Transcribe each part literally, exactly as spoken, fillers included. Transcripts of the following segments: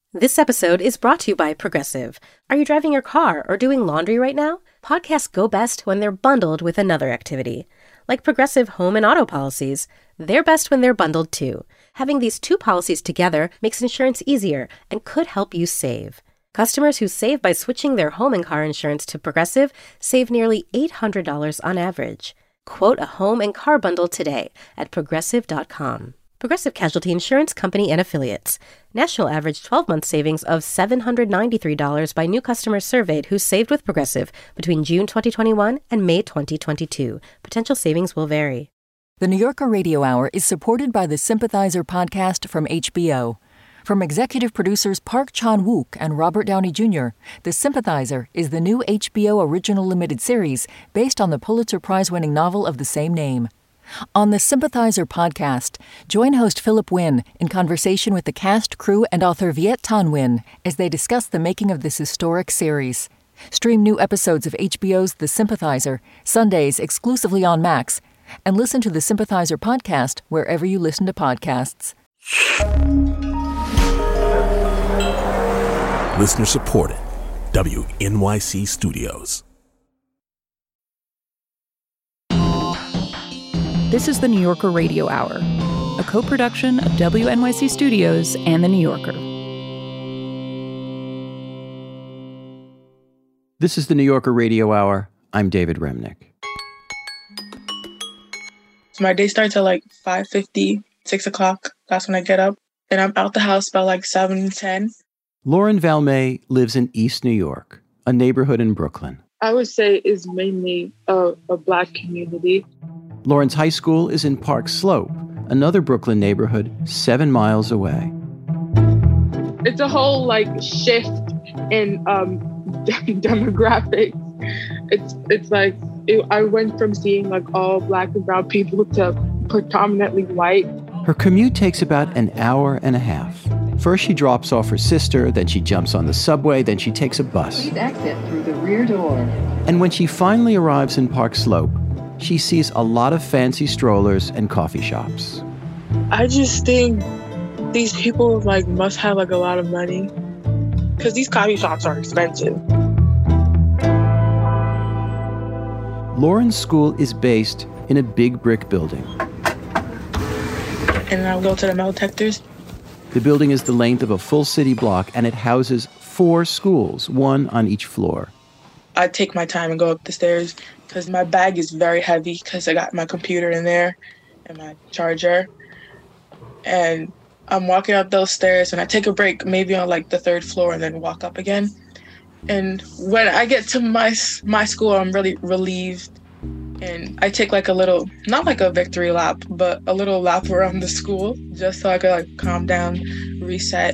This episode is brought to you by Progressive. Are you driving your car or doing laundry right now? Podcasts go best when they're bundled with another activity. Like Progressive home and auto policies, they're best when they're bundled too. Having these two policies together makes insurance easier and could help you save. Customers who save by switching their home and car insurance to Progressive save nearly eight hundred dollars on average. Quote a home and car bundle today at progressive dot com. Progressive Casualty Insurance Company and Affiliates. National average twelve-month savings of seven hundred ninety-three dollars by new customers surveyed who saved with Progressive between June twenty twenty-one and May twenty twenty-two. Potential savings will vary. The New Yorker Radio Hour is supported by the Sympathizer podcast from H B O. From executive producers Park Chan-wook and Robert Downey Junior, The Sympathizer is the new H B O original limited series based on the Pulitzer Prize-winning novel of the same name. On the Sympathizer podcast, join host Philip Wynn in conversation with the cast, crew, and author Viet Thanh Nguyen as they discuss the making of this historic series. Stream new episodes of H B O's The Sympathizer, Sundays exclusively on Max, and listen to the Sympathizer podcast wherever you listen to podcasts. Listener supported. W N Y C Studios. This is the New Yorker Radio Hour, a co-production of W N Y C Studios and The New Yorker. This is the New Yorker Radio Hour. I'm David Remnick. So my day starts at like five fifty, six o'clock. That's when I get up. And I'm out the house by like seven ten. Lauren Valmet lives in East New York, a neighborhood in Brooklyn. I would say is mainly a, a Black community. Lauren's high school is in Park Slope, another Brooklyn neighborhood seven miles away. It's a whole like shift in um, demographics. It's it's like it, I went from seeing like all Black and brown people to predominantly white. Her commute takes about an hour and a half. First she drops off her sister, then she jumps on the subway, then she takes a bus. Please exit through the rear door. And when she finally arrives in Park Slope, she sees a lot of fancy strollers and coffee shops. I just think these people like must have like a lot of money because these coffee shops are expensive. Lauren's school is based in a big brick building. And I'll go to the metal detectors. The building is the length of a full city block, and it houses four schools, one on each floor. I take my time and go up the stairs because my bag is very heavy because I got my computer in there and my charger. And I'm walking up those stairs and I take a break maybe on like the third floor and then walk up again. And when I get to my my school, I'm really relieved. And I take like a little, not like a victory lap, but a little lap around the school just so I could like calm down, reset.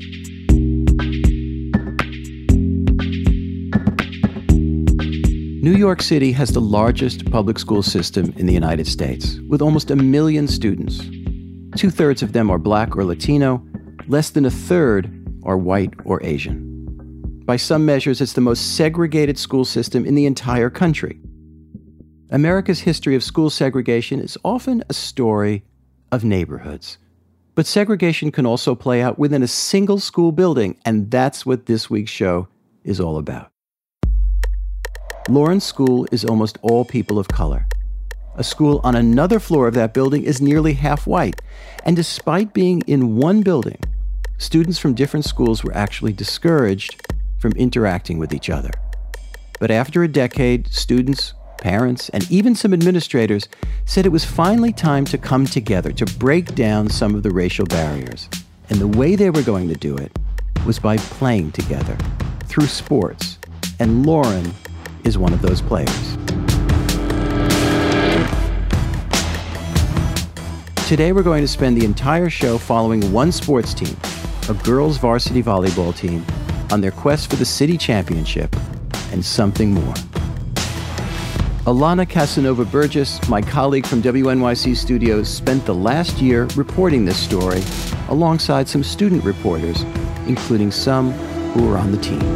New York City has the largest public school system in the United States, with almost a million students. Two-thirds of them are Black or Latino. Less than a third are white or Asian. By some measures, it's the most segregated school system in the entire country. America's history of school segregation is often a story of neighborhoods. But segregation can also play out within a single school building, and that's what this week's show is all about. Lauren's school is almost all people of color. A school on another floor of that building is nearly half white. And despite being in one building, students from different schools were actually discouraged from interacting with each other. But after a decade, students, parents, and even some administrators said it was finally time to come together to break down some of the racial barriers. And the way they were going to do it was by playing together through sports. And Lauren is one of those players. Today we're going to spend the entire show following one sports team, a girls' varsity volleyball team, on their quest for the city championship and something more. Alana Casanova-Burgess, my colleague from W N Y C Studios, spent the last year reporting this story alongside some student reporters, including some who were on the team.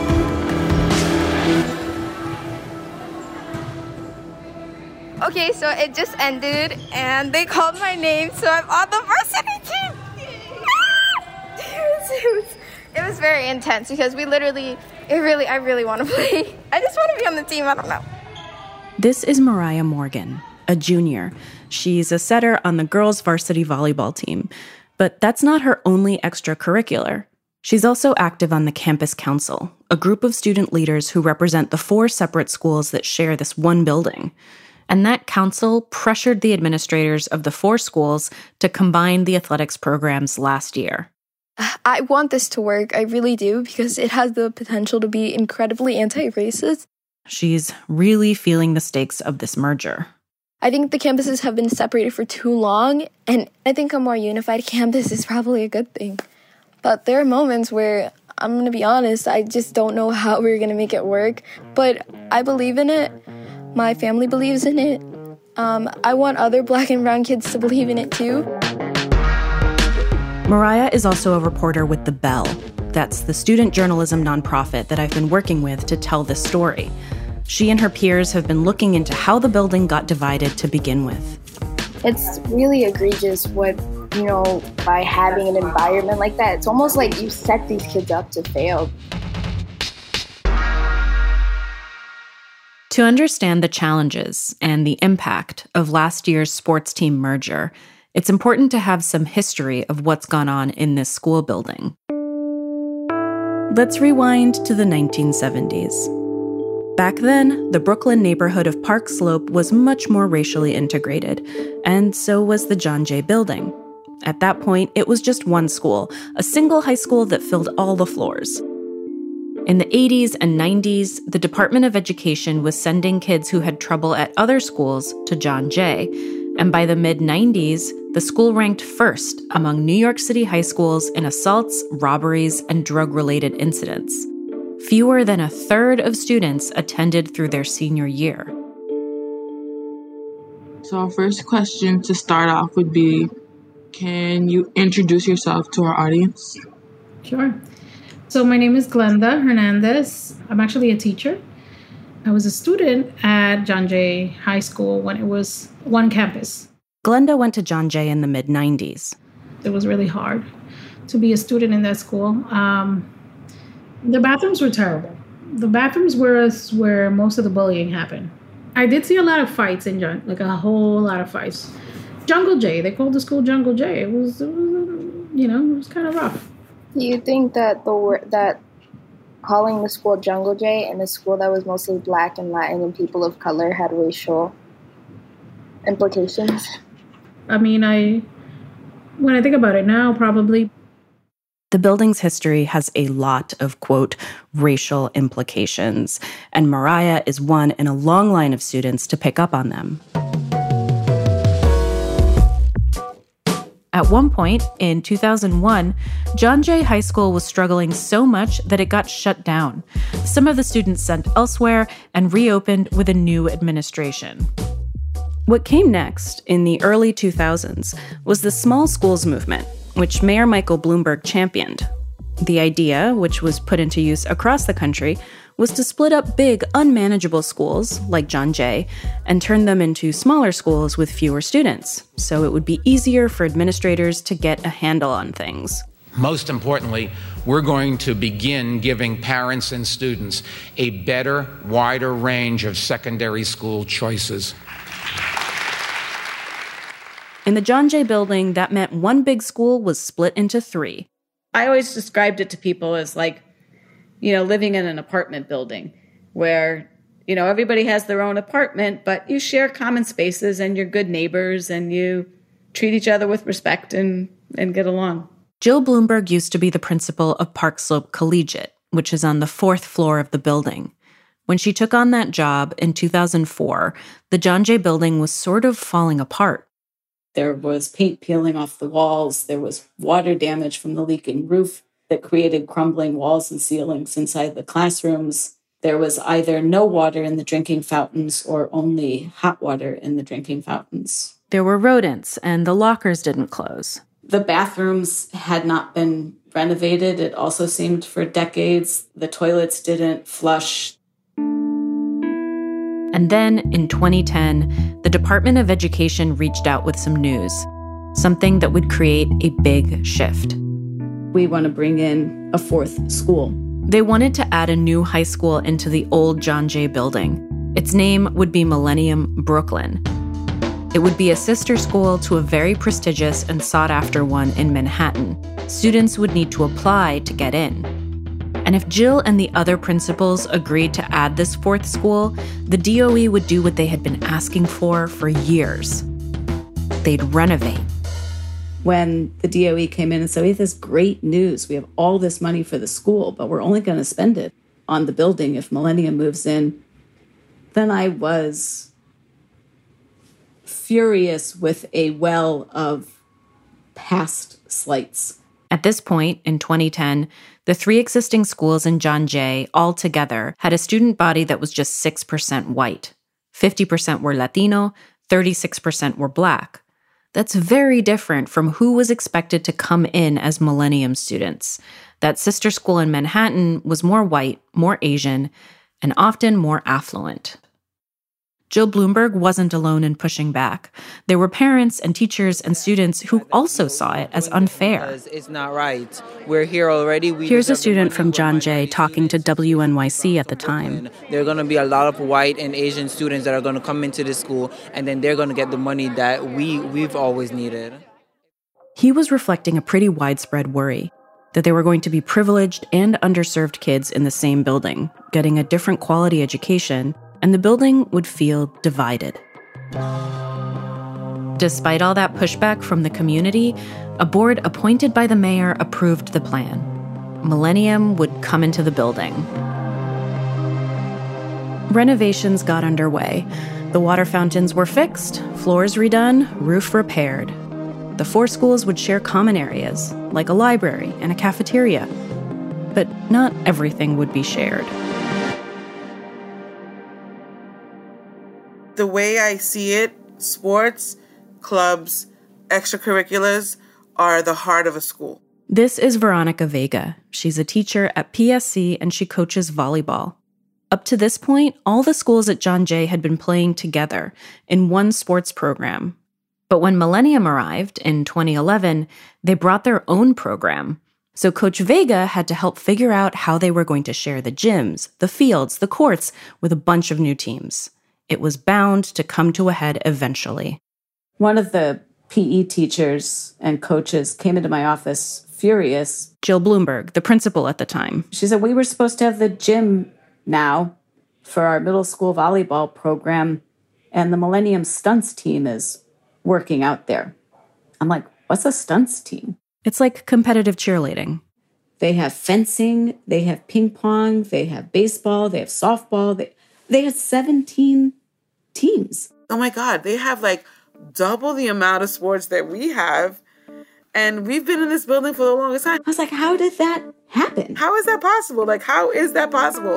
Okay, so it just ended, and they called my name, so I'm on the varsity team. it, was, it, was, it was very intense because we literally, it really, I really want to play. I just want to be on the team. I don't know. This is Mariah Morgan, a junior. She's a setter on the girls' varsity volleyball team. But that's not her only extracurricular. She's also active on the Campus Council, a group of student leaders who represent the four separate schools that share this one building. And that council pressured the administrators of the four schools to combine the athletics programs last year. I want this to work, I really do, because it has the potential to be incredibly anti-racist. She's really feeling the stakes of this merger. I think the campuses have been separated for too long, and I think a more unified campus is probably a good thing. But there are moments where, I'm going to be honest, I just don't know how we're going to make it work. But I believe in it. My family believes in it. Um, I want other black and brown kids to believe in it too. Mariah is also a reporter with The Bell. That's the student journalism nonprofit that I've been working with to tell this story. She and her peers have been looking into how the building got divided to begin with. It's really egregious what, you know, by having an environment like that, it's almost like you set these kids up to fail. To understand the challenges and the impact of last year's sports team merger, it's important to have some history of what's gone on in this school building. Let's rewind to the nineteen seventies. Back then, the Brooklyn neighborhood of Park Slope was much more racially integrated, and so was the John Jay Building. At that point, it was just one school, a single high school that filled all the floors. In the eighties and nineties, the Department of Education was sending kids who had trouble at other schools to John Jay, and by the mid-nineties, the school ranked first among New York City high schools in assaults, robberies, and drug-related incidents. Fewer than a third of students attended through their senior year. So our first question to start off would be, can you introduce yourself to our audience? Sure. So my name is Glenda Hernandez. I'm actually a teacher. I was a student at John Jay High School when it was one campus. Glenda went to John Jay in the mid-nineties. It was really hard to be a student in that school. Um, the bathrooms were terrible. The bathrooms were where most of the bullying happened. I did see a lot of fights in John, like a whole lot of fights. Jungle Jay, they called the school Jungle Jay. It was, it was you know, it was kind of rough. Do you think that the word that calling the school Jungle Jay and a school that was mostly black and Latin and people of color had racial implications? I mean, I when I think about it now, probably. The building's history has a lot of, quote, racial implications, and Mariah is one in a long line of students to pick up on them. At one point, in two thousand one, John Jay High School was struggling so much that it got shut down. Some of the students sent elsewhere and reopened with a new administration. What came next, in the early two thousands, was the small schools movement, which Mayor Michael Bloomberg championed. The idea, which was put into use across the country, was to split up big, unmanageable schools, like John Jay, and turn them into smaller schools with fewer students, so it would be easier for administrators to get a handle on things. Most importantly, we're going to begin giving parents and students a better, wider range of secondary school choices. In the John Jay Building, that meant one big school was split into three. I always described it to people as like, you know, living in an apartment building where, you know, everybody has their own apartment, but you share common spaces and you're good neighbors and you treat each other with respect and, and get along. Jill Bloomberg used to be the principal of Park Slope Collegiate, which is on the fourth floor of the building. When she took on that job in two thousand four, the John Jay Building was sort of falling apart. There was paint peeling off the walls. There was water damage from the leaking roof that created crumbling walls and ceilings inside the classrooms. There was either no water in the drinking fountains or only hot water in the drinking fountains. There were rodents, and the lockers didn't close. The bathrooms had not been renovated. It also seemed for decades. The toilets didn't flush. And then, in twenty ten, the Department of Education reached out with some news, something that would create a big shift. we want to bring in a fourth school. They wanted to add a new high school into the old John Jay building. Its name would be Millennium Brooklyn. It would be a sister school to a very prestigious and sought-after one in Manhattan. Students would need to apply to get in. And if Jill and the other principals agreed to add this fourth school, the D O E would do what they had been asking for for years. They'd renovate. When the D O E came in and said, we have this great news. We have all this money for the school, but we're only going to spend it on the building if Millennium moves in, then I was furious with a well of past slights. At this point, in twenty ten, the three existing schools in John Jay all together had a student body that was just six percent white. fifty percent were Latino, thirty-six percent were Black. That's very different from who was expected to come in as Millennium students. That sister school in Manhattan was more white, more Asian, and often more affluent. Jill Bloomberg wasn't alone in pushing back. There were parents and teachers and students who also saw it as unfair. It's not right. We're here already. We Here's a student from John Jay talking to W N Y C at the time. There are going to be a lot of white and Asian students that are going to come into this school, and then they're going to get the money that we, we've always needed. He was reflecting a pretty widespread worry that there were going to be privileged and underserved kids in the same building, getting a different quality education, and the building would feel divided. Despite all that pushback from the community, a board appointed by the mayor approved the plan. Millennium would come into the building. Renovations got underway. The water fountains were fixed, floors redone, roof repaired. The four schools would share common areas, like a library and a cafeteria. But not everything would be shared. The way I see it, sports, clubs, extracurriculars are the heart of a school. This is Veronica Vega. She's a teacher at P S C and she coaches volleyball. Up to this point, all the schools at John Jay had been playing together in one sports program. But when Millennium arrived in twenty eleven, they brought their own program. So Coach Vega had to help figure out how they were going to share the gyms, the fields, the courts with a bunch of new teams. It was bound to come to a head eventually. One of the P E teachers and coaches came into my office furious. Jill Bloomberg, the principal at the time. She said, we were supposed to have the gym now for our middle school volleyball program, and the Millennium Stunts team is working out there. I'm like, what's a stunts team? It's like competitive cheerleading. They have fencing, they have ping pong, they have baseball, they have softball. They, they had seventeen teams. Oh my God, they have like double the amount of sports that we have. And we've been in this building for the longest time. I was like, how did that happen? How is that possible? Like, how is that possible?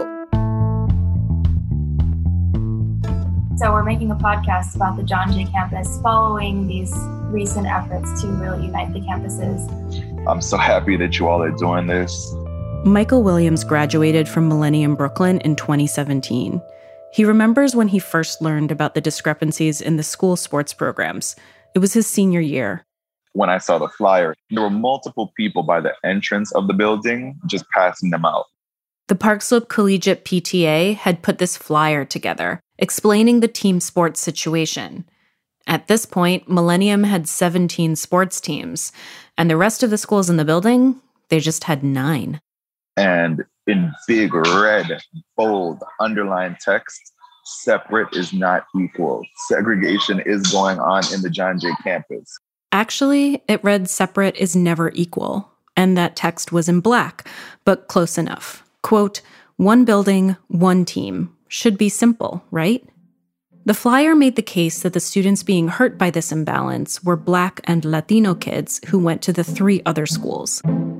So we're making a podcast about the John Jay campus following these recent efforts to really unite the campuses. I'm so happy that you all are doing this. Michael Williams graduated from Millennium Brooklyn in twenty seventeen. He remembers when he first learned about the discrepancies in the school sports programs. It was his senior year. When I saw the flyer, there were multiple people by the entrance of the building just passing them out. The Park Slope Collegiate P T A had put this flyer together, explaining the team sports situation. At this point, Millennium had seventeen sports teams, and the rest of the schools in the building, they just had nine. And in big, red, bold, underlined text, separate is not equal. Segregation is going on in the John Jay campus. Actually, it read separate is never equal, and that text was in black, but close enough. Quote, one building, one team. Should be simple, right? The flyer made the case that the students being hurt by this imbalance were Black and Latino kids who went to the three other schools.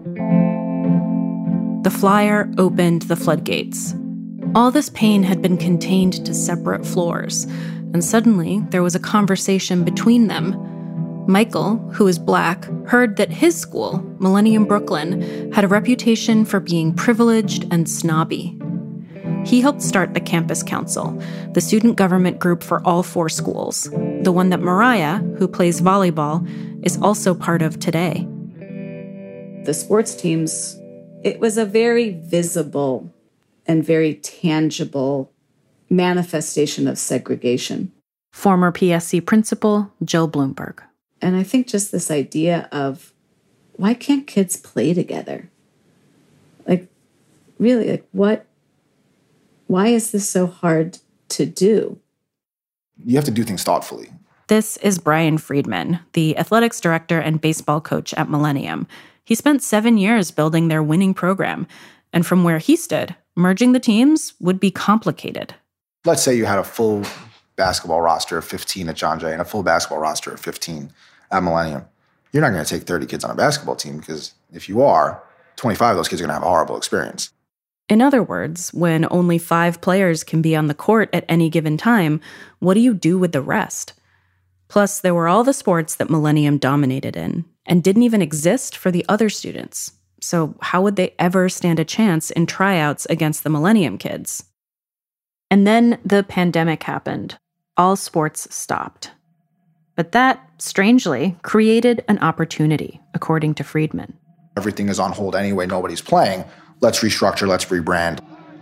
The flyer opened the floodgates. All this pain had been contained to separate floors, and suddenly there was a conversation between them. Michael, who is Black, heard that his school, Millennium Brooklyn, had a reputation for being privileged and snobby. He helped start the Campus Council, the student government group for all four schools, the one that Mariah, who plays volleyball, is also part of today. the sports teams, it was a very visible and very tangible manifestation of segregation. Former P S C principal Jill Bloomberg. And I think just this idea of, why can't kids play together? Like, really, like what, why is this so hard to do? You have to do things thoughtfully. This is Brian Friedman, the athletics director and baseball coach at Millennium. He spent seven years building their winning program. And from where he stood, merging the teams would be complicated. Let's say you had a full basketball roster of fifteen at John Jay and a full basketball roster of fifteen at Millennium. You're not going to take thirty kids on a basketball team, because if you are, twenty-five of those kids are going to have a horrible experience. In other words, when only five players can be on the court at any given time, what do you do with the rest? Plus, there were all the sports that Millennium dominated in and didn't even exist for the other students. So how would they ever stand a chance in tryouts against the Millennium kids? And then the pandemic happened. All sports stopped. But that, strangely, created an opportunity, according to Friedman. Everything is on hold anyway. Nobody's playing. Let's restructure. Let's rebrand.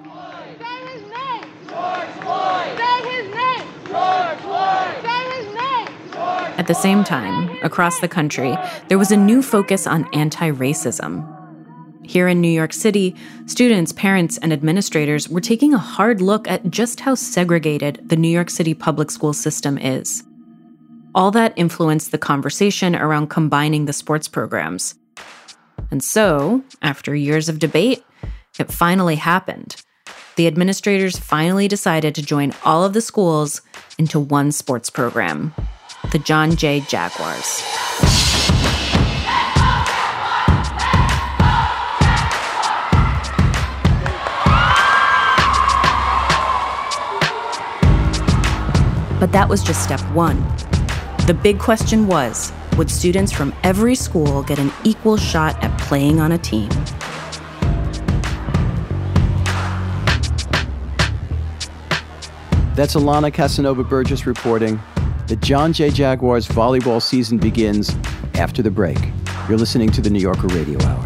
At the same time, across the country, there was a new focus on anti-racism. Here in New York City, students, parents, and administrators were taking a hard look at just how segregated the New York City public school system is. All that influenced the conversation around combining the sports programs. And so, after years of debate, it finally happened. The administrators finally decided to join all of the schools into one sports program, the John Jay Jaguars. But that was just step one. The big question was, would students from every school get an equal shot at playing on a team? That's Alana Casanova-Burgess reporting. The John Jay Jaguars volleyball season begins after the break. You're listening to the New Yorker Radio Hour.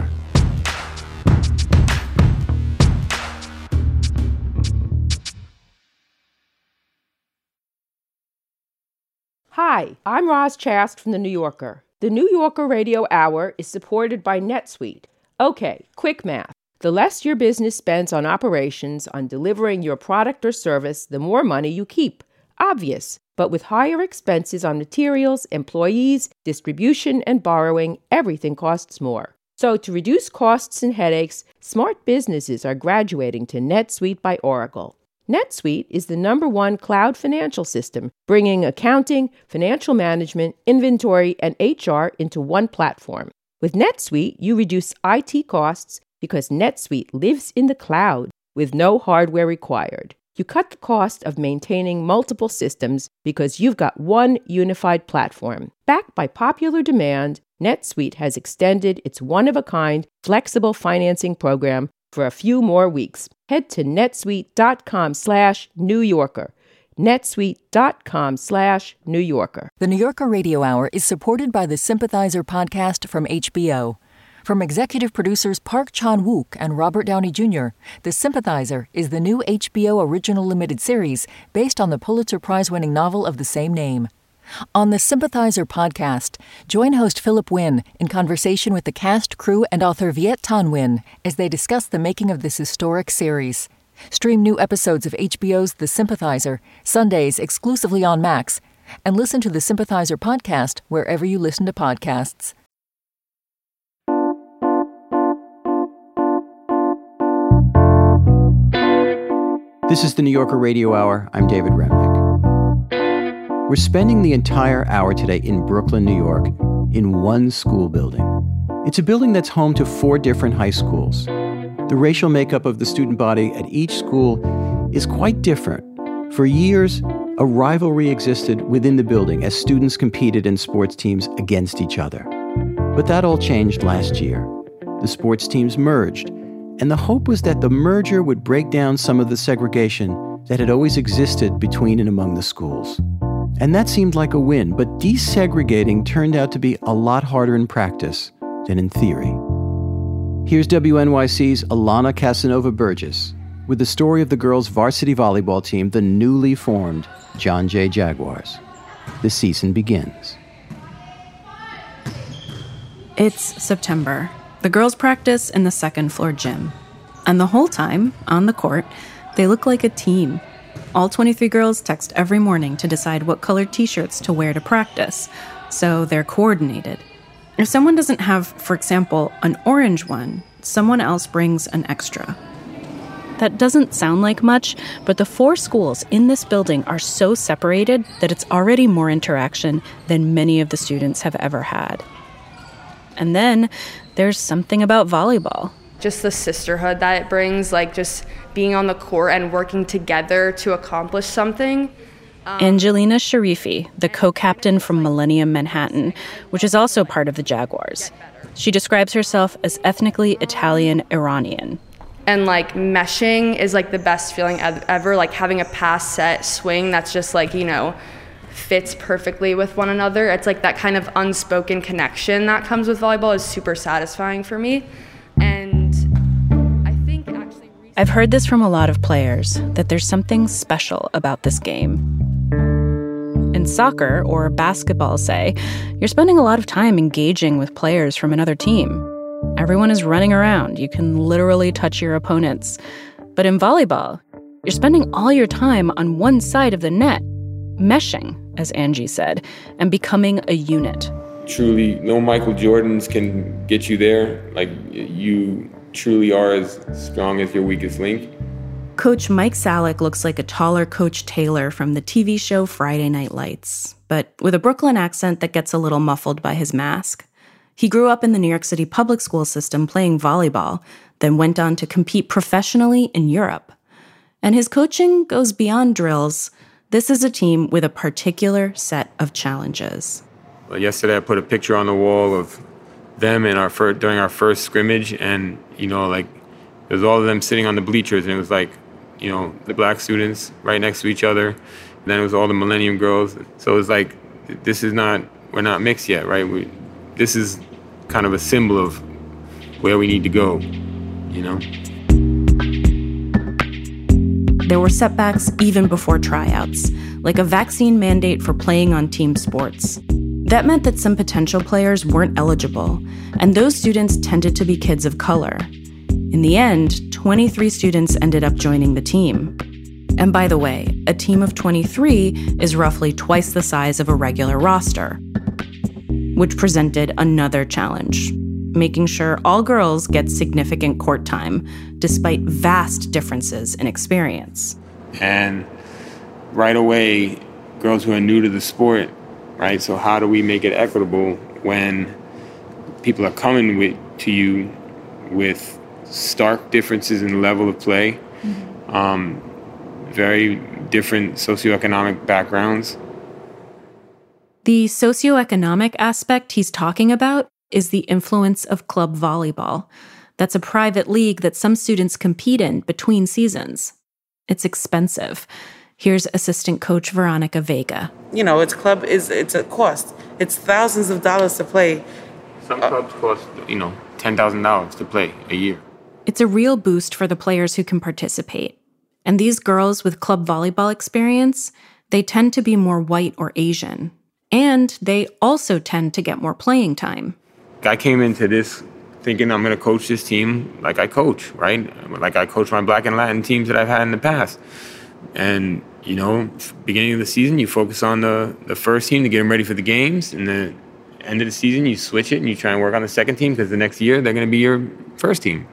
Hi, I'm Roz Chast from The New Yorker. The New Yorker Radio Hour is supported by NetSuite. Okay, quick math. The less your business spends on operations, on delivering your product or service, the more money you keep. Obvious. But with higher expenses on materials, employees, distribution, and borrowing, everything costs more. So to reduce costs and headaches, smart businesses are graduating to NetSuite by Oracle. NetSuite is the number one cloud financial system, bringing accounting, financial management, inventory, and H R into one platform. With NetSuite, you reduce I T costs because NetSuite lives in the cloud with no hardware required. You cut the cost of maintaining multiple systems because you've got one unified platform. Backed by popular demand, NetSuite has extended its one-of-a-kind flexible financing program for a few more weeks. Head to netsuite.com slash New Yorker. netsuite.com slash New Yorker. The New Yorker Radio Hour is supported by the Sympathizer podcast from H B O. From executive producers Park Chan-wook and Robert Downey Junior, The Sympathizer is the new H B O original limited series based on the Pulitzer Prize-winning novel of the same name. On the Sympathizer podcast, join host Philip Wynn in conversation with the cast, crew, and author Viet Thanh Nguyen as they discuss the making of this historic series. Stream new episodes of H B O's The Sympathizer, Sundays exclusively on Max, and listen to the Sympathizer podcast wherever you listen to podcasts. This is the New Yorker Radio Hour. I'm David Remnick. We're spending the entire hour today in Brooklyn, New York, in one school building. It's a building that's home to four different high schools. The racial makeup of the student body at each school is quite different. For years, a rivalry existed within the building as students competed in sports teams against each other. But that all changed last year. The sports teams merged, and the hope was that the merger would break down some of the segregation that had always existed between and among the schools. And that seemed like a win, but desegregating turned out to be a lot harder in practice than in theory. Here's W N Y C's Alana Casanova Burgess with the story of the girls' varsity volleyball team, the newly formed John Jay Jaguars. The season begins. It's September. The girls practice in the second floor gym. And the whole time, on the court, they look like a team. All twenty-three girls text every morning to decide what colored t-shirts to wear to practice, so they're coordinated. If someone doesn't have, for example, an orange one, someone else brings an extra. That doesn't sound like much, but the four schools in this building are so separated that it's already more interaction than many of the students have ever had. And then there's something about volleyball. Just the sisterhood that it brings, like just being on the court and working together to accomplish something. Um, Angelina Sharifi, the co-captain from Millennium Manhattan, which is also part of the Jaguars. She describes herself as ethnically Italian-Iranian. And like meshing is like the best feeling ever, like having a pass set swing that's just like, you know, fits perfectly with one another. It's like that kind of unspoken connection that comes with volleyball is super satisfying for me. And I think actually... I've heard this from a lot of players, that there's something special about this game. In soccer or basketball, say, you're spending a lot of time engaging with players from another team. Everyone is running around. You can literally touch your opponents. But in volleyball, you're spending all your time on one side of the net, meshing, as Angie said, and becoming a unit. Truly, no Michael Jordans can get you there. Like, you truly are as strong as your weakest link. Coach Mike Salick looks like a taller Coach Taylor from the T V show Friday Night Lights, but with a Brooklyn accent that gets a little muffled by his mask. He grew up in the New York City public school system playing volleyball, then went on to compete professionally in Europe. And his coaching goes beyond drills. This is a team with a particular set of challenges. Well, yesterday I put a picture on the wall of them in our first, during our first scrimmage, and, you know, like, there's all of them sitting on the bleachers, and it was like, you know, the black students right next to each other, and then it was all the Millennium girls. So it was like, this is not, we're not mixed yet, right? We, this is kind of a symbol of where we need to go, you know? There were setbacks even before tryouts, like a vaccine mandate for playing on team sports. That meant that some potential players weren't eligible, and those students tended to be kids of color. In the end, twenty-three students ended up joining the team. And by the way, a team of twenty-three is roughly twice the size of a regular roster, which presented another challenge, making sure all girls get significant court time, despite vast differences in experience. And right away, girls who are new to the sport, right? So how do we make it equitable when people are coming with, to you with stark differences in level of play, mm-hmm. um, very different socioeconomic backgrounds? The socioeconomic aspect he's talking about is the influence of club volleyball. That's a private league that some students compete in between seasons. It's expensive. Here's assistant coach Veronica Vega. You know, it's club is it's a cost. It's thousands of dollars to play. Some clubs cost, you know, ten thousand dollars to play a year. It's a real boost for the players who can participate. And these girls with club volleyball experience, they tend to be more white or Asian. And they also tend to get more playing time. I came into this thinking I'm going to coach this team like I coach, right? Like I coach my Black and Latin teams that I've had in the past. And, you know, beginning of the season, you focus on the, the first team to get them ready for the games. And then end of the season, you switch it and you try and work on the second team because the next year they're going to be your first team.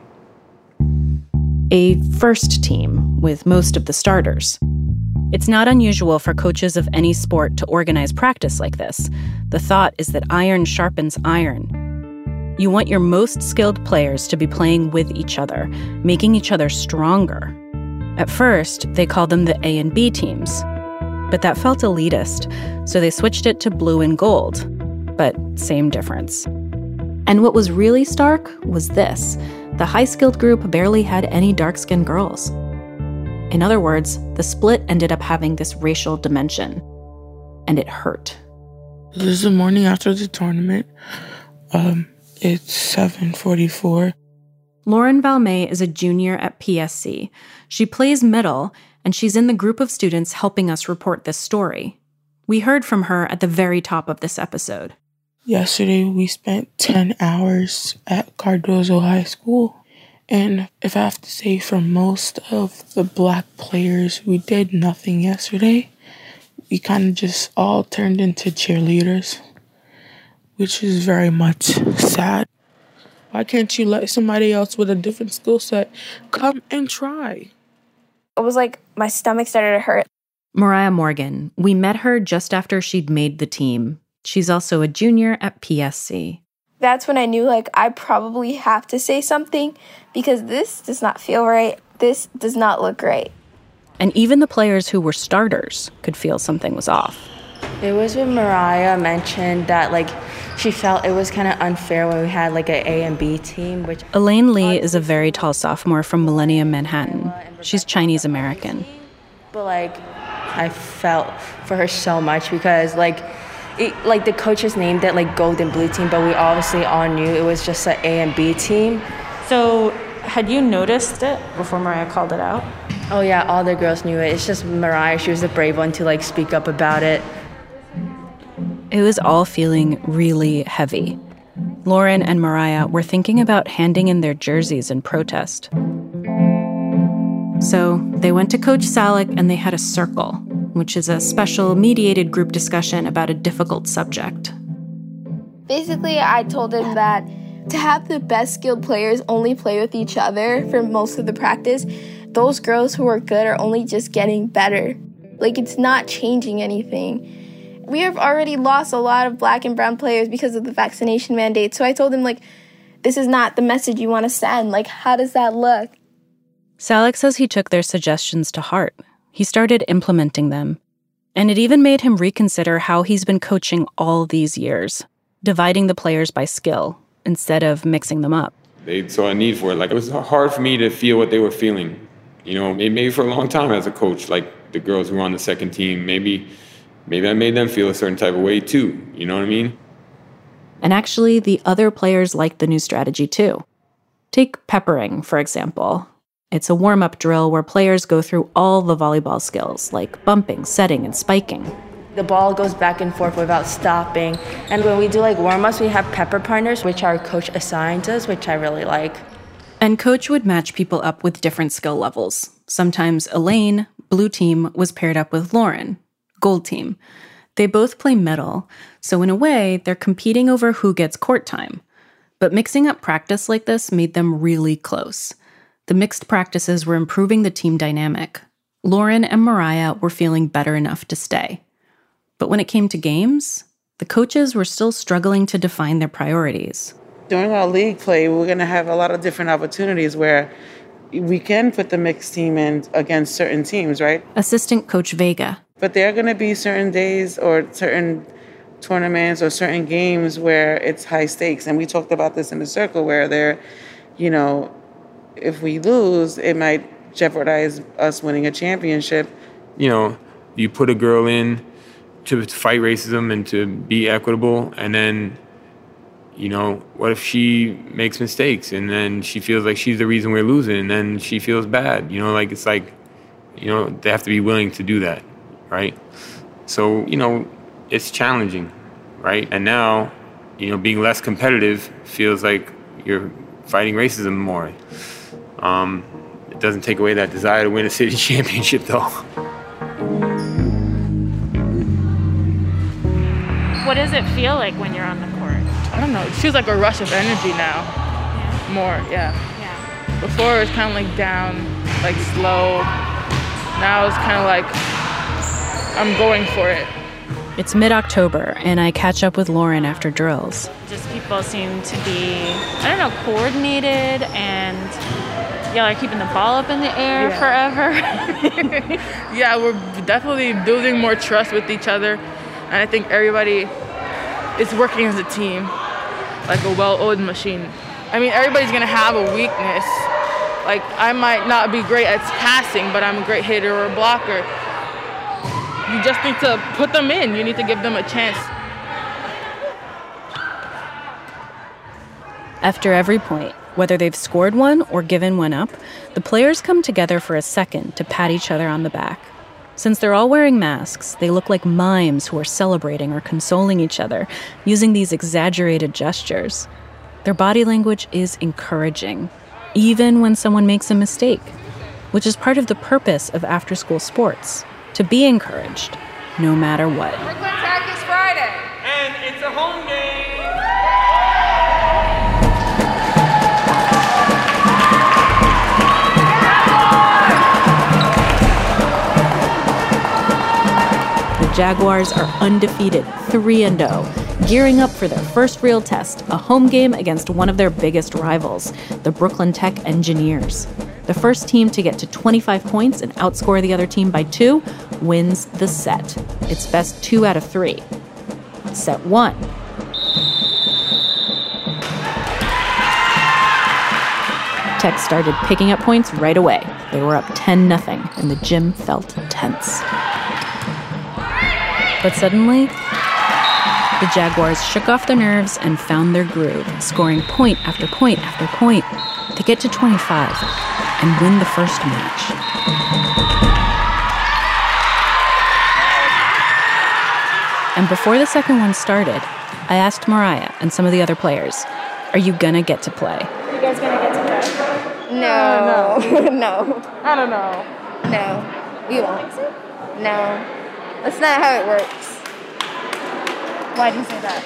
A first team with most of the starters. It's not unusual for coaches of any sport to organize practice like this. The thought is that iron sharpens iron. You want your most skilled players to be playing with each other, making each other stronger. At first, they called them the A and B teams. But that felt elitist, so they switched it to blue and gold. But same difference. And what was really stark was this. The high-skilled group barely had any dark-skinned girls. In other words, the split ended up having this racial dimension. And it hurt. This is the morning after the tournament. Um, it's seven forty-four. Lauren Valmet is a junior at P S C. She plays middle, and she's in the group of students helping us report this story. We heard from her at the very top of this episode. Yesterday, we spent ten hours at Cardozo High School. And if I have to say, for most of the black players, we did nothing yesterday. We kind of just all turned into cheerleaders, which is very much sad. Why can't you let somebody else with a different skill set come and try? It was like my stomach started to hurt. Mariah Morgan. We met her just after she'd made the team. She's also a junior at P S C. That's when I knew, like, I probably have to say something because this does not feel right. This does not look right. And even the players who were starters could feel something was off. It was when Mariah mentioned that, like, she felt it was kind of unfair when we had, like, an A and B team, which... Elaine Lee is a very tall sophomore from Millennium Manhattan. She's Chinese American. But, like, I felt for her so much because, like, it, like the coaches named it, like, Gold and Blue team, but we obviously all knew it was just an A and B team. So had you noticed it before Mariah called it out? Oh, yeah, all the girls knew it. It's just Mariah, she was the brave one to, like, speak up about it. It was all feeling really heavy. Lauren and Mariah were thinking about handing in their jerseys in protest. So they went to Coach Salick and they had a circle, which is a special mediated group discussion about a difficult subject. Basically, I told him that to have the best skilled players only play with each other for most of the practice, those girls who are good are only just getting better. Like, it's not changing anything. We have already lost a lot of black and brown players because of the vaccination mandate. So I told him, like, this is not the message you want to send. Like, how does that look? Salick says he took their suggestions to heart. He started implementing them. And it even made him reconsider how he's been coaching all these years, dividing the players by skill instead of mixing them up. They saw a need for it. Like, it was hard for me to feel what they were feeling. You know, maybe for a long time as a coach, like the girls who were on the second team, maybe... Maybe I made them feel a certain type of way too, you know what I mean? And actually, the other players liked the new strategy too. Take peppering, for example. It's a warm-up drill where players go through all the volleyball skills, like bumping, setting, and spiking. The ball goes back and forth without stopping. And when we do like warm-ups, we have pepper partners, which our coach assigns us, which I really like. And coach would match people up with different skill levels. Sometimes Elaine, blue team, was paired up with Lauren, gold team. They both play middle, so in a way, they're competing over who gets court time. But mixing up practice like this made them really close. The mixed practices were improving the team dynamic. Lauren and Mariah were feeling better enough to stay. But when it came to games, the coaches were still struggling to define their priorities. During our league play, we're going to have a lot of different opportunities where we can put the mixed team in against certain teams, right? Assistant Coach Vega. But there are going to be certain days or certain tournaments or certain games where it's high stakes. And we talked about this in the circle where they're, you know, if we lose, it might jeopardize us winning a championship. You know, you put a girl in to fight racism and to be equitable, and then, you know, what if she makes mistakes and then she feels like she's the reason we're losing and then she feels bad? You know, like, it's like, you know, they have to be willing to do that, right? So, you know, it's challenging, right? And now, you know, being less competitive feels like you're fighting racism more. Um, it doesn't take away that desire to win a city championship, though. What does it feel like when you're on the court? I don't know. It feels like a rush of energy now. Yeah. More, yeah. Yeah. Before it was kind of like down, like slow. Now it's kind of like I'm going for it. It's mid-October, and I catch up with Lauren after drills. Just people seem to be, I don't know, coordinated, and y'all are keeping the ball up in the air yeah. forever. Yeah, we're definitely building more trust with each other, and I think everybody is working as a team, like a well-oiled machine. I mean, everybody's gonna have a weakness. Like, I might not be great at passing, but I'm a great hitter or a blocker. You just need to put them in. You need to give them a chance. After every point, Whether they've scored one or given one up, the players come together for a second to pat each other on the back. Since they're all wearing masks, they look like mimes who are celebrating or consoling each other, using these exaggerated gestures. Their body language is encouraging, even when someone makes a mistake, which is part of the purpose of after-school sports, to be encouraged, no matter what. Brooklyn Tech is Friday. And it's a home game. The Jaguars are undefeated, three and oh, gearing up for their first real test, a home game against one of their biggest rivals, the Brooklyn Tech Engineers. The first team to get to twenty-five points and outscore the other team by two wins the set. It's best two out of three. Set one. Tech started picking up points right away. They were up ten nothing, and the gym felt tense. But suddenly, the Jaguars shook off their nerves and found their groove, scoring point after point after point. They get to twenty-five and win the first match. And before the second one started, I asked Mariah and some of the other players, are you gonna get to play? Are you guys gonna get to play? No. No. no. I don't know. No. We won't. No. That's not how it works. Why do you say that?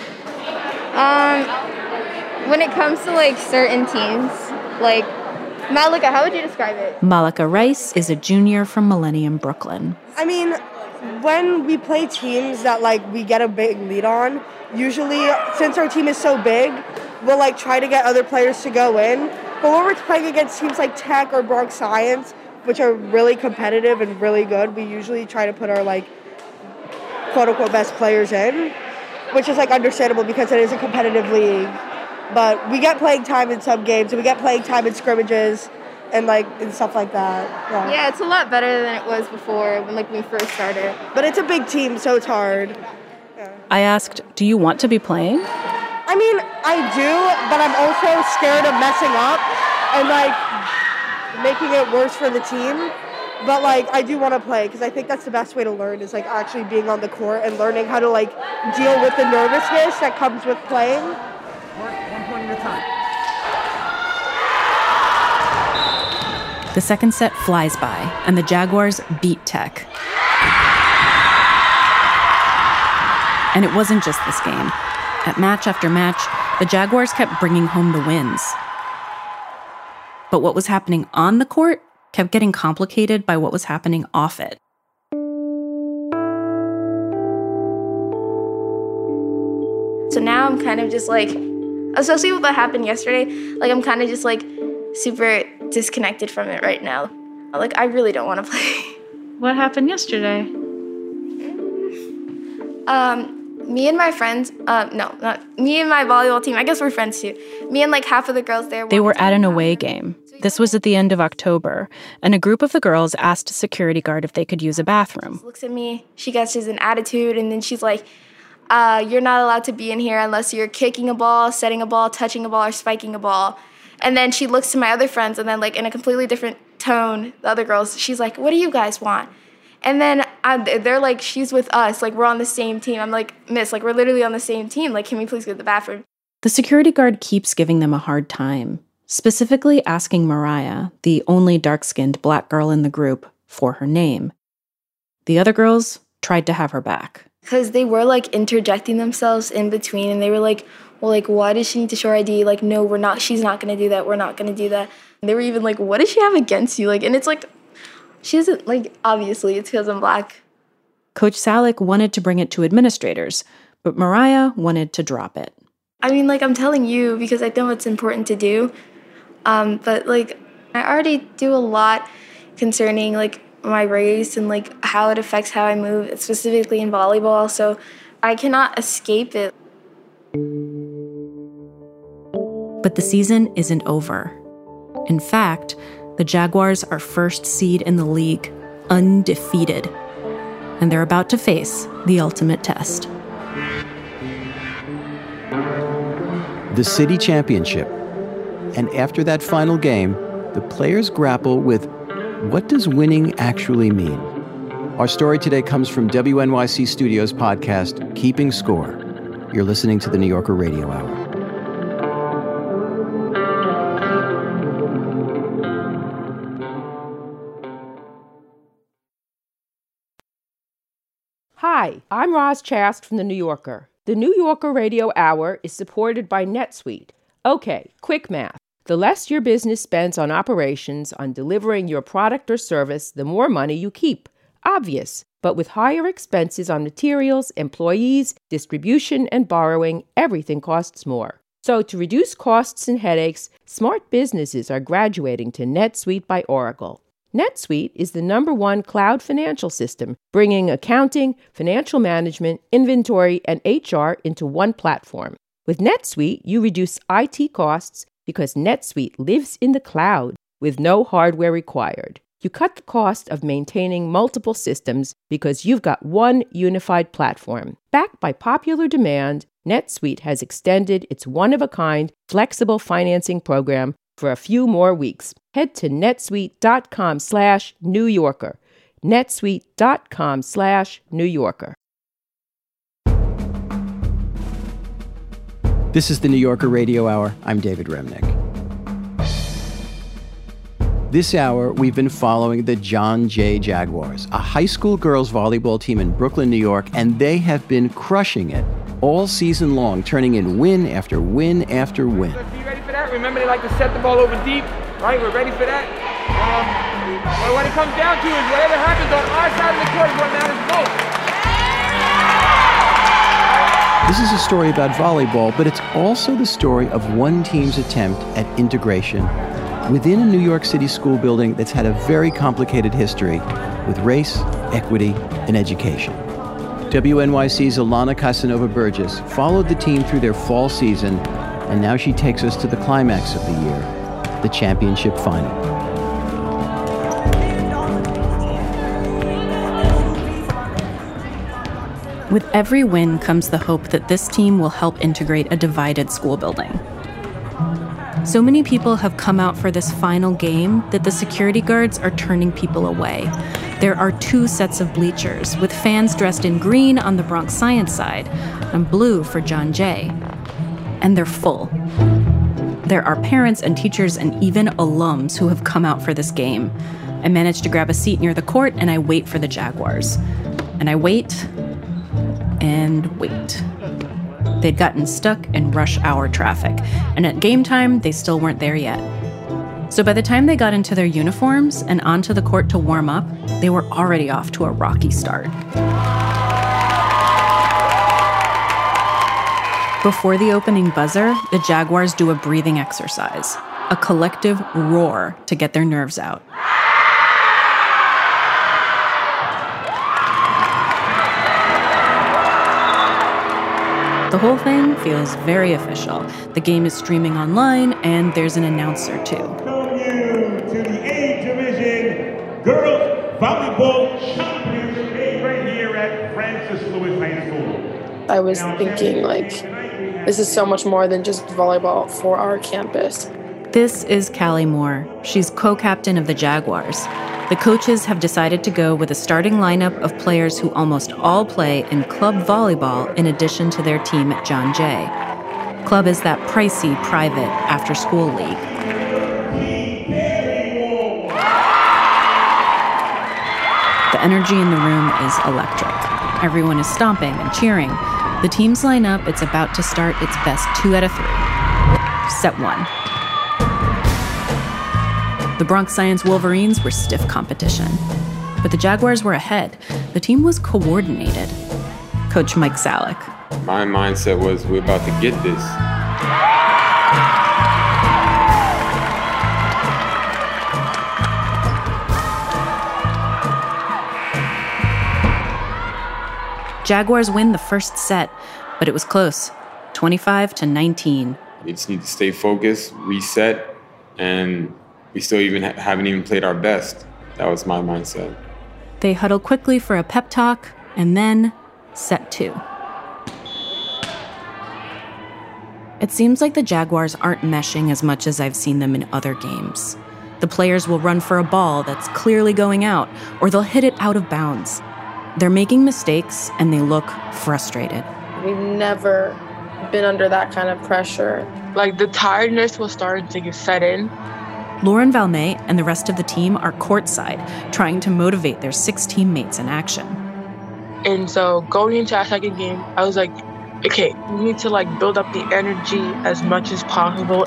Um, when it comes to like certain teams, like Malika, how would you describe it? Malika Rice is a junior from Millennium, Brooklyn. I mean, when we play teams that like we get a big lead on, usually since our team is so big, we'll like try to get other players to go in. But when we're playing against teams like Tech or Bronx Science, which are really competitive and really good, we usually try to put our like quote-unquote best players in, which is like understandable because it is a competitive league. But we get playing time in some games, and we get playing time in scrimmages and like and stuff like that. Yeah. Yeah, it's a lot better than it was before when like we first started. But it's a big team, so it's hard. Yeah. I asked, do you want to be playing? I mean, I do, but I'm also scared of messing up and like making it worse for the team. But, like, I do want to play because I think that's the best way to learn is, like, actually being on the court and learning how to, like, deal with the nervousness that comes with playing. One point at a time. The second set flies by, and the Jaguars beat Tech. And it wasn't just this game. At match after match, the Jaguars kept bringing home the wins. But what was happening on the court kept getting complicated by what was happening off it. So now I'm kind of just like, especially with what happened yesterday, like I'm kind of just like super disconnected from it right now. Like I really don't want to play. What happened yesterday? Um, me and my friends, um, no, not me and my volleyball team, I guess we're friends too. Me and like half of the girls there. They were at an away game. This was at the end of October, and a group of the girls asked a security guard if they could use a bathroom. She looks at me, she gets an attitude, and then she's like, uh, you're not allowed to be in here unless you're kicking a ball, setting a ball, touching a ball, or spiking a ball. And then she looks to my other friends, and then like in a completely different tone, the other girls, she's like, what do you guys want? And then I, they're like, she's with us, like we're on the same team. I'm like, miss, like we're literally on the same team. Like, can we please go to the bathroom? The security guard keeps giving them a hard time, specifically asking Mariah, the only dark-skinned black girl in the group, for her name. The other girls tried to have her back. Because they were, like, interjecting themselves in between, and they were like, well, like, why does she need to show her I D? Like, no, we're not, she's not going to do that, we're not going to do that. And they were even like, what does she have against you? Like, and it's like, she doesn't, like, obviously, it's because I'm black. Coach Salick wanted to bring it to administrators, but Mariah wanted to drop it. I mean, like, I'm telling you because I know it's important to do. Um, but, like, I already do a lot concerning, like, my race and, like, how it affects how I move, specifically in volleyball. So I cannot escape it. But the season isn't over. In fact, the Jaguars are first seed in the league, undefeated. And they're about to face the ultimate test. The city championship. And after that final game, the players grapple with what does winning actually mean? Our story today comes from W N Y C Studios' podcast, Keeping Score. You're listening to the New Yorker Radio Hour. Hi, I'm Roz Chast from The New Yorker. The New Yorker Radio Hour is supported by NetSuite. Okay, quick math. The less your business spends on operations, on delivering your product or service, the more money you keep. Obvious. But with higher expenses on materials, employees, distribution, and borrowing, everything costs more. So to reduce costs and headaches, smart businesses are graduating to NetSuite by Oracle. NetSuite is the number one cloud financial system, bringing accounting, financial management, inventory, and H R into one platform. With NetSuite, you reduce I T costs because NetSuite lives in the cloud with no hardware required. You cut the cost of maintaining multiple systems because you've got one unified platform. Backed by popular demand, NetSuite has extended its one-of-a-kind flexible financing program for a few more weeks. Head to netsuite.com slash New Yorker. netsuite.com slash New Yorker. This is the New Yorker Radio Hour. I'm David Remnick. This hour, we've been following the John Jay Jaguars, a high school girls volleyball team in Brooklyn, New York, and they have been crushing it all season long, turning in win after win after win. So be ready for that. Remember, they like to set the ball over deep, right? We're ready for that. Um, but what it comes down to is whatever happens on our side of the court is what matters most. This is a story about volleyball, but it's also the story of one team's attempt at integration within a New York City school building that's had a very complicated history with race, equity, and education. W N Y C's Alana Casanova Burgess followed the team through their fall season, and now she takes us to the climax of the year, the championship final. With every win comes the hope that this team will help integrate a divided school building. So many people have come out for this final game that the security guards are turning people away. There are two sets of bleachers, with fans dressed in green on the Bronx Science side and blue for John Jay. And they're full. There are parents and teachers and even alums who have come out for this game. I managed to grab a seat near the court, and I wait for the Jaguars. And I wait and wait. They'd gotten stuck in rush hour traffic, and at game time, they still weren't there yet. So by the time they got into their uniforms and onto the court to warm up, they were already off to a rocky start. Before the opening buzzer, the Jaguars do a breathing exercise, a collective roar to get their nerves out. The whole thing feels very official. The game is streaming online, and there's an announcer, too. Welcome you to the A Division Girls Volleyball Championship right here at Francis Lewis High School. I was thinking, like, this is so much more than just volleyball for our campus. This is Callie Moore. She's co-captain of the Jaguars. The coaches have decided to go with a starting lineup of players who almost all play in club volleyball in addition to their team at John Jay. Club is that pricey, private, after-school league. The energy in the room is electric. Everyone is stomping and cheering. The teams line up. It's about to start its best two out of three. Set one. The Bronx Science Wolverines were stiff competition. But the Jaguars were ahead. The team was coordinated. Coach Mike Salick. My mindset was, we're about to get this. Jaguars win the first set, but it was close. twenty-five to nineteen. We just need to stay focused, reset, and we still even ha- haven't even played our best. That was my mindset. They huddle quickly for a pep talk, and then set two. It seems like the Jaguars aren't meshing as much as I've seen them in other games. The players will run for a ball that's clearly going out, or they'll hit it out of bounds. They're making mistakes, and they look frustrated. We've never been under that kind of pressure. Like, the tiredness was starting to get set in. Lauren Valmet and the rest of the team are courtside, trying to motivate their six teammates in action. And so going into our second game, I was like, okay, we need to like build up the energy as much as possible.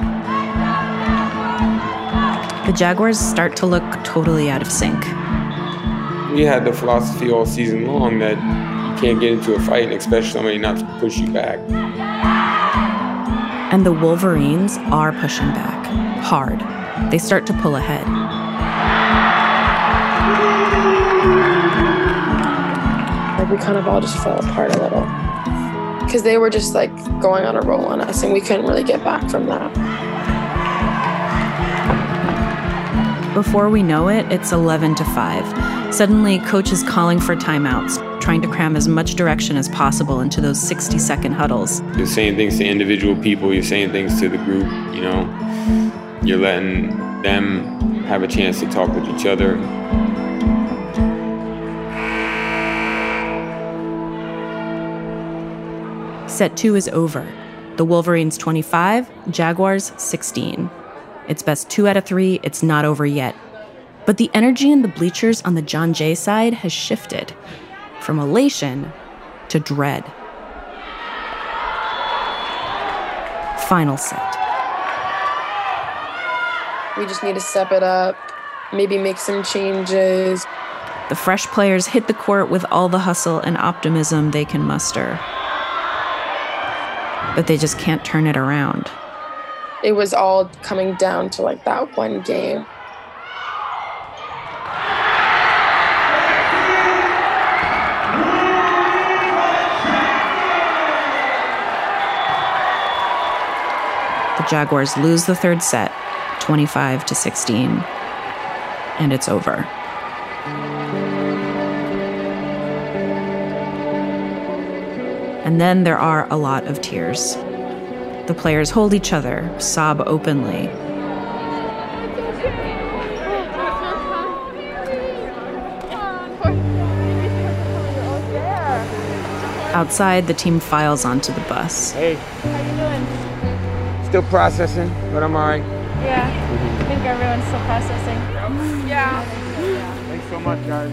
The Jaguars start to look totally out of sync. We had the philosophy all season long that you can't get into a fight and expect somebody not to push you back. And the Wolverines are pushing back, hard. They start to pull ahead. Like, we kind of all just fell apart a little. Because they were just, like, going on a roll on us, and we couldn't really get back from that. Before we know it, it's eleven to five. Suddenly, Coach is calling for timeouts, trying to cram as much direction as possible into those sixty-second huddles. You're saying things to individual people, you're saying things to the group, you know. You're letting them have a chance to talk with each other. Set two is over. The Wolverines twenty-five, Jaguars sixteen. It's best two out of three, it's not over yet. But the energy in the bleachers on the John Jay side has shifted from elation to dread. Final set. We just need to step it up, maybe make some changes. The fresh players hit the court with all the hustle and optimism they can muster. But they just can't turn it around. It was all coming down to like that one game. The Jaguars lose the third set, twenty-five to sixteen, and it's over. And then there are a lot of tears. The players hold each other, sob openly. Outside, the team files onto the bus. Hey. How you doing? Still processing, but I'm all right. Yeah, I think everyone's still processing. Yeah. Thanks so much, guys.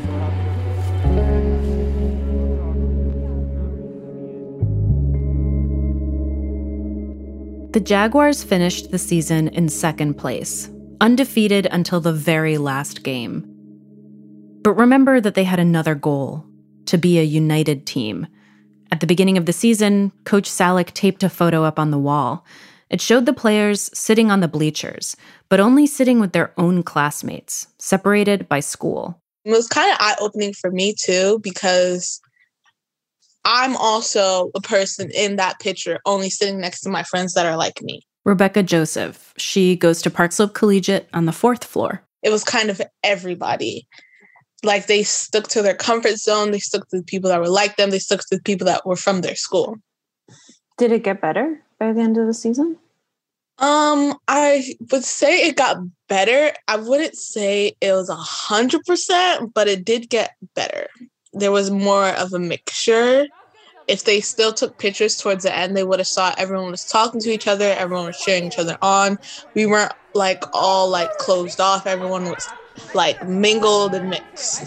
The Jaguars finished the season in second place, undefeated until the very last game. But remember that they had another goal, to be a united team. At the beginning of the season, Coach Salick taped a photo up on the wall. It showed the players sitting on the bleachers, but only sitting with their own classmates, separated by school. It was kind of eye-opening for me, too, because I'm also a person in that picture, only sitting next to my friends that are like me. Rebecca Joseph. She goes to Park Slope Collegiate on the fourth floor. It was kind of everybody. Like, they stuck to their comfort zone. They stuck to the people that were like them. They stuck to the people that were from their school. Did it get better by the end of the season? Um, I would say it got better. I wouldn't say it was one hundred percent, but it did get better. There was more of a mixture. If they still took pictures towards the end, they would have saw everyone was talking to each other. Everyone was cheering each other on. We weren't like all like closed off. Everyone was like mingled and mixed.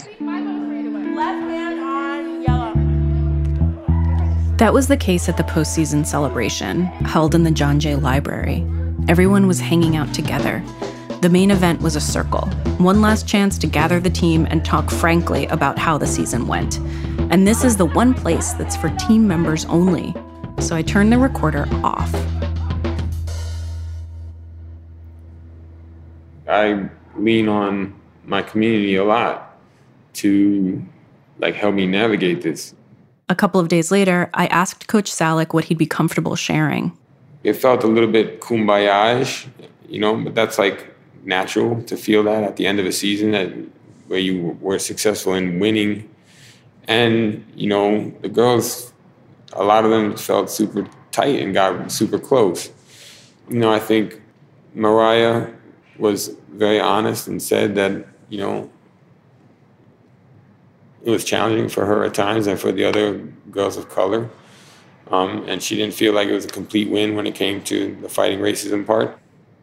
That was the case at the postseason celebration held in the John Jay Library. Everyone was hanging out together. The main event was a circle, one last chance to gather the team and talk frankly about how the season went. And this is the one place that's for team members only. So I turned the recorder off. I lean on my community a lot to like help me navigate this. A couple of days later, I asked Coach Salick what he'd be comfortable sharing. It felt a little bit kumbaya-ish, you know, but that's like natural to feel that at the end of a season that where you were successful in winning. And, you know, the girls, a lot of them felt super tight and got super close. You know, I think Mariah was very honest and said that, you know, it was challenging for her at times and for the other girls of color. Um, and she didn't feel like it was a complete win when it came to the fighting racism part.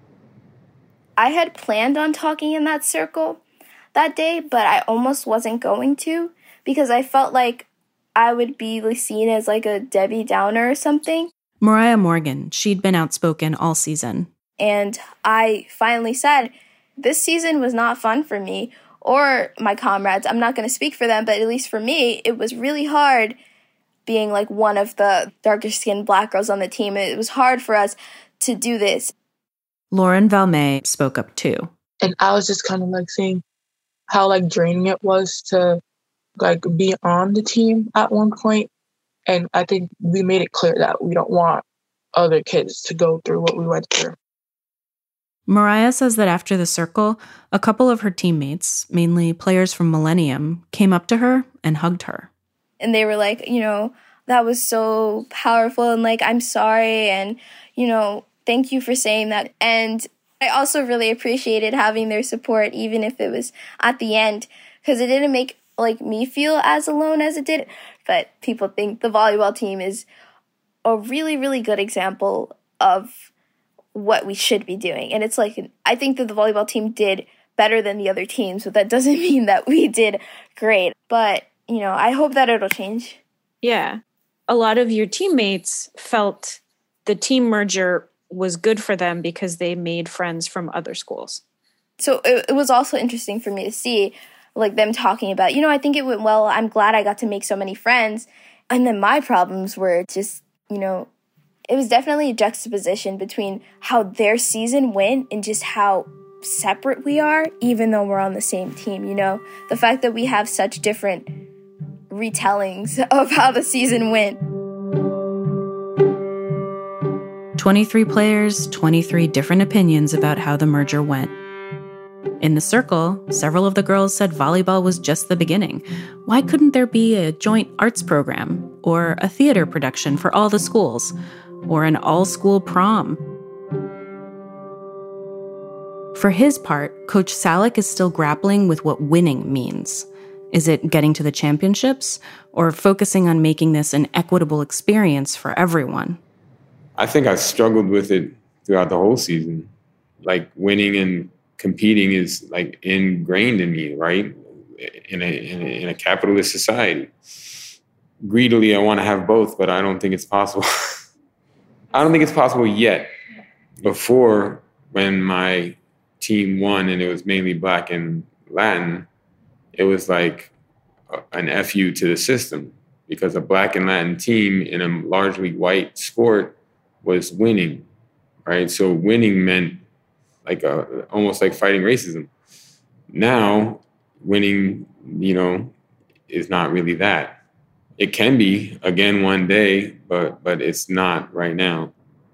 I had planned on talking in that circle that day, but I almost wasn't going to because I felt like I would be seen as like a Debbie Downer or something. Mariah Morgan, she'd been outspoken all season. And I finally said, this season was not fun for me or my comrades. I'm not going to speak for them, but at least for me, it was really hard being like one of the darker skinned black girls on the team. It was hard for us to do this. Lauren Valmet spoke up too. And I was just kind of like saying how like draining it was to like be on the team at one point. And I think we made it clear that we don't want other kids to go through what we went through. Mariah says that after the circle, a couple of her teammates, mainly players from Millennium, came up to her and hugged her. And they were like, you know, that was so powerful and like, I'm sorry. And, you know, thank you for saying that. And I also really appreciated having their support, even if it was at the end, because it didn't make like me feel as alone as it did. But people think the volleyball team is a really, really good example of what we should be doing. And it's like, I think that the volleyball team did better than the other teams, but that doesn't mean that we did great. But, you know, I hope that it'll change. Yeah. A lot of your teammates felt the team merger was good for them because they made friends from other schools. So it, it was also interesting for me to see like them talking about, you know, I think it went well. I'm glad I got to make so many friends. And then my problems were just, you know, it was definitely a juxtaposition between how their season went and just how separate we are, even though we're on the same team, you know? The fact that we have such different retellings of how the season went. twenty-three players, twenty-three different opinions about how the merger went. In the circle, several of the girls said volleyball was just the beginning. Why couldn't there be a joint arts program or a theater production for all the schools or an all-school prom? For his part, Coach Salick is still grappling with what winning means. Is it getting to the championships or focusing on making this an equitable experience for everyone? I think I struggled with it throughout the whole season. Like winning and competing is like ingrained in me, right? In a, in a, in a capitalist society. Greedily, I want to have both, but I don't think it's possible. I don't think it's possible yet. Before, when my team won and it was mainly Black and Latin, it was like an F U to the system because a Black and Latin team in a largely white sport was winning, right? So winning meant like a, almost like fighting racism. Now, winning, you know, is not really that. It can be, again, one day, but but it's not right now.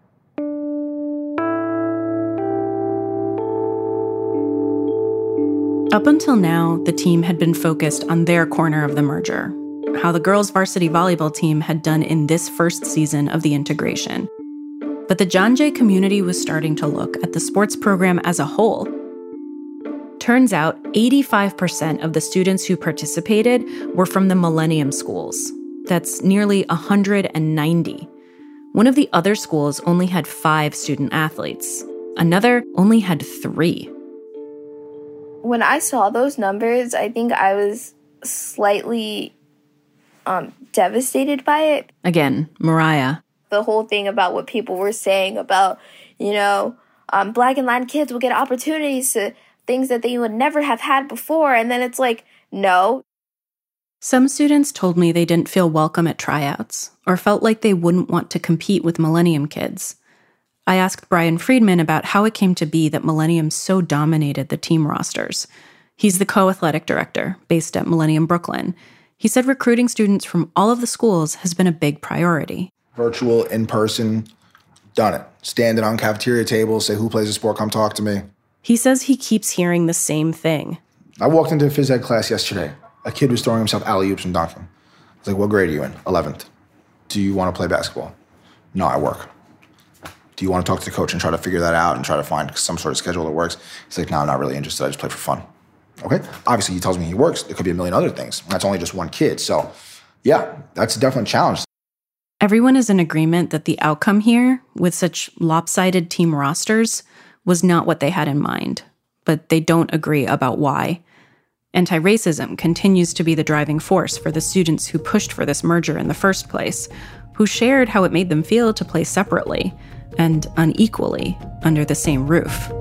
Up until now, the team had been focused on their corner of the merger, how the girls' varsity volleyball team had done in this first season of the integration. But the John Jay community was starting to look at the sports program as a whole. Turns out, eighty-five percent of the students who participated were from the Millennium schools. That's nearly one hundred ninety. One of the other schools only had five student athletes. Another only had three. When I saw those numbers, I think I was slightly um, devastated by it. Again, Mariah. The whole thing about what people were saying about, you know, um, Black and Latin kids will get opportunities to things that they would never have had before. And then it's like, no. Some students told me they didn't feel welcome at tryouts or felt like they wouldn't want to compete with Millennium kids. I asked Brian Friedman about how it came to be that Millennium so dominated the team rosters. He's the co-athletic director based at Millennium Brooklyn. He said recruiting students from all of the schools has been a big priority. Virtual, in-person, done it. Standing on cafeteria tables, say, who plays a sport, come talk to me. He says he keeps hearing the same thing. I walked into a phys ed class yesterday. A kid was throwing himself alley-oops and dunking. I was like, what grade are you in? eleventh. Do you want to play basketball? No, I work. Do you want to talk to the coach and try to figure that out and try to find some sort of schedule that works? He's like, no, I'm not really interested. I just play for fun. Okay. Obviously, he tells me he works. There could be a million other things. That's only just one kid. So, yeah, that's definitely a challenge. Everyone is in agreement that the outcome here, with such lopsided team rosters, was not what they had in mind. But they don't agree about why. Anti-racism continues to be the driving force for the students who pushed for this merger in the first place, who shared how it made them feel to play separately and unequally under the same roof.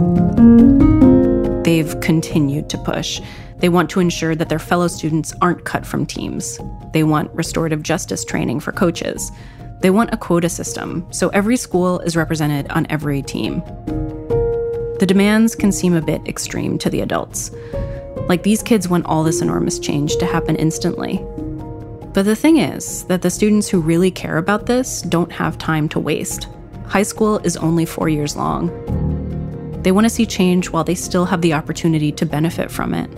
They've continued to push. They want to ensure that their fellow students aren't cut from teams. They want restorative justice training for coaches. They want a quota system, so every school is represented on every team. The demands can seem a bit extreme to the adults. Like, these kids want all this enormous change to happen instantly. But the thing is that the students who really care about this don't have time to waste. High school is only four years long. They want to see change while they still have the opportunity to benefit from it.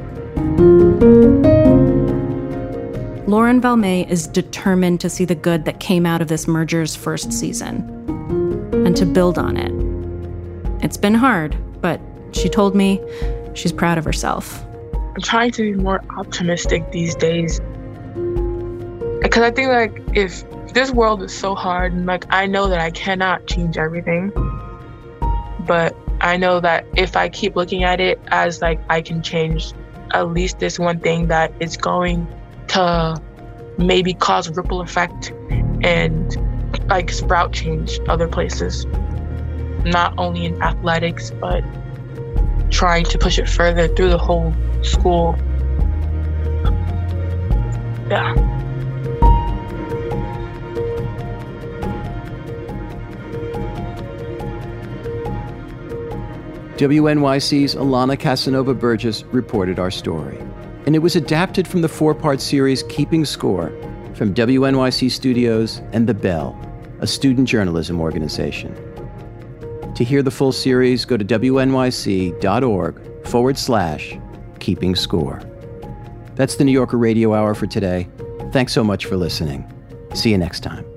Lauren Valmet is determined to see the good that came out of this merger's first season and to build on it. It's been hard, but she told me she's proud of herself. I'm trying to be more optimistic these days. Because I think, like, if this world is so hard, and, like, I know that I cannot change everything, but I know that if I keep looking at it as, like, I can change at least this one thing, that it's going to maybe cause a ripple effect and, like, sprout change other places. Not only in athletics, but trying to push it further through the whole school. Yeah. W N Y C's Alana Casanova Burgess reported our story, and it was adapted from the four-part series Keeping Score from W N Y C Studios and The Bell, a student journalism organization. To hear the full series, go to wnyc.org forward slash keeping score. That's the New Yorker Radio Hour for today. Thanks so much for listening. See you next time.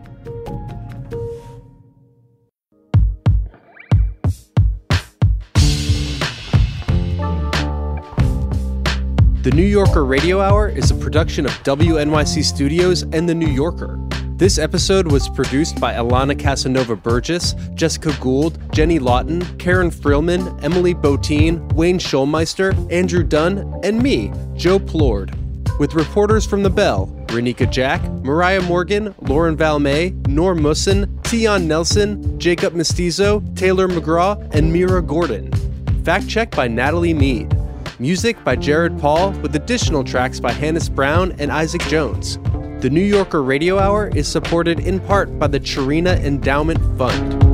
The New Yorker Radio Hour is a production of W N Y C Studios and The New Yorker. This episode was produced by Alana Casanova Burgess, Jessica Gould, Jenny Lawton, Karen Frillman, Emily Botine, Wayne Schulmeister, Andrew Dunn, and me, Joe Plord. With reporters from The Bell, Renika Jack, Mariah Morgan, Lauren Valmet, Noor Mussin, Tion Nelson, Jacob Mestizo, Taylor McGraw, and Mira Gordon. Fact check by Natalie Mead. Music by Jared Paul, with additional tracks by Hannes Brown and Isaac Jones. The New Yorker Radio Hour is supported in part by the Chirina Endowment Fund.